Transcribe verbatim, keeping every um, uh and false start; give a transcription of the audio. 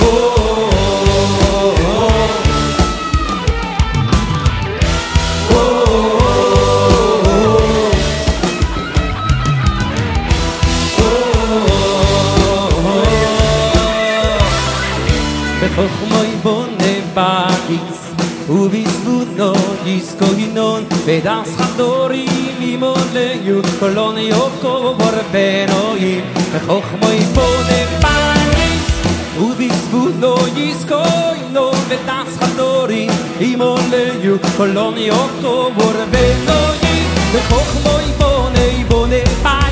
בחוכמוי בונה בגיס ובזבודו יזכוינון ודס חדורים ימולאו קולון יוקו ורבנויים בחוכמוי בונה בגיס ובזבודו יזכוינון ודס חדורים ימולאו קולון יוקו ורבנויים בחוכמוי בונה בונה בגיס